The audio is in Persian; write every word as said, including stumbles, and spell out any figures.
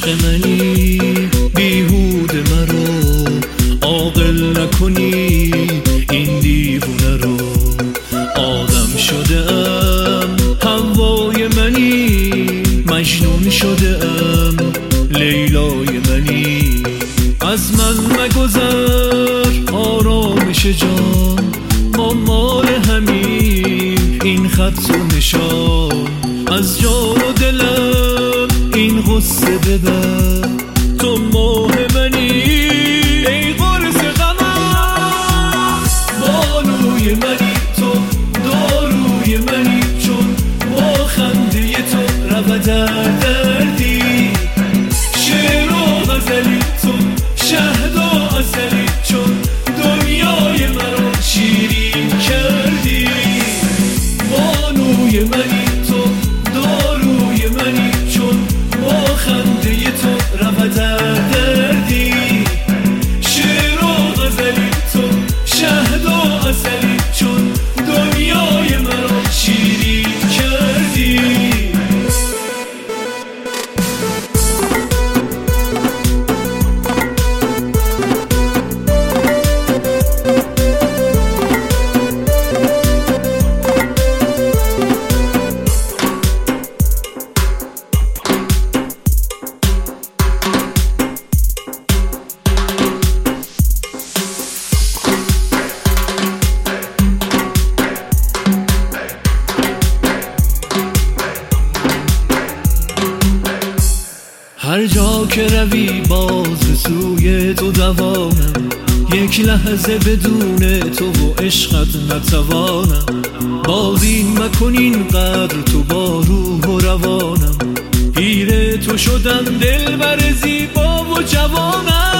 عشق منی، بیهوده مرا عاقل نکنی این دیوونه رو. آدم شده ام حوای منی، مجنون شده ام لیلای منی. از من مگذر آرامش جان، ما مال همین این خط و نشان. از جان و دلم این غصه ببر، تو ماه منی ای قرص غمم. بانوی منی تو، داروی منی، چون با خنده تو رود در دردی. شعر و غزلی تو، شهد و عسلی، چون دنیای مرا شیرین کردی. بانوی منی تو، داروی منی، چون با خنده تو رود در دردی. شعر و غزلی تو، شهد و عسلی، چون دنیای مرا شیرین کردی. هر جا که روی باز به سوی تو دوانم، یک لحظه بدون تو و عشقت نتوانم. باز این مکن اینقدر تو با روح و روانم، پیر تو شدم دلبر زیبا و جوانم.